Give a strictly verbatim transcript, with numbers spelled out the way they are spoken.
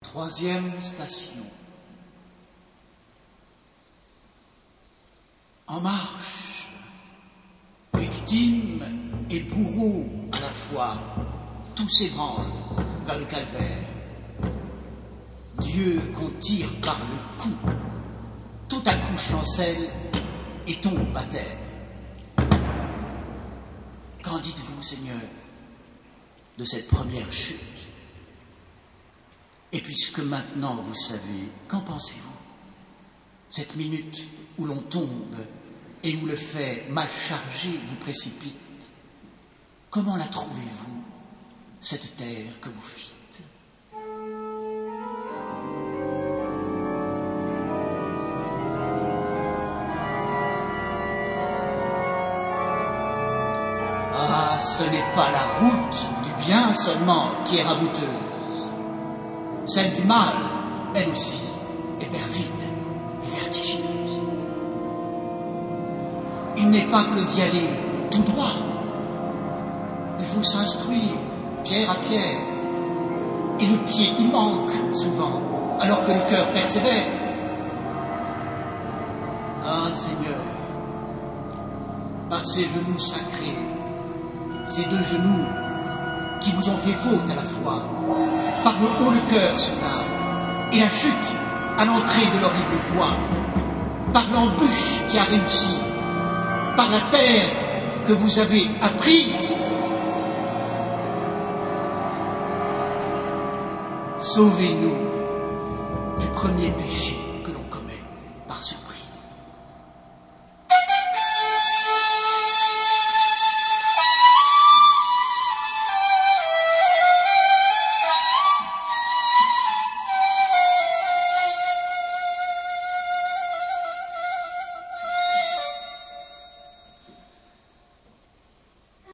Troisième station. En marche, victime et bourreau à la fois, tous s'ébranlent vers le calvaire. Dieu qu'on tire par le cou, tout à coup chancelle et tombe à terre. Qu'en dites-vous, Seigneur, de cette première chute? Et puisque maintenant vous savez, qu'en pensez-vous? Cette minute où l'on tombe et où le fait mal chargé vous précipite, comment la trouvez-vous, cette terre que vous fîtes? Ah, ce n'est pas la route du bien seulement qui est rabouteuse. Celle du mal, elle aussi, est perfide et vertigineuse. Il n'est pas que d'y aller tout droit. Il faut s'instruire, pierre à pierre. Et le pied y manque souvent, alors que le cœur persévère. Ah, Seigneur, par ces genoux sacrés, ces deux genoux qui vous ont fait faute à la fois, par le haut le cœur se plaint, et la chute à l'entrée de l'horrible voie, par l'embûche qui a réussi, par la terre que vous avez apprise. Sauvez-nous du premier péché.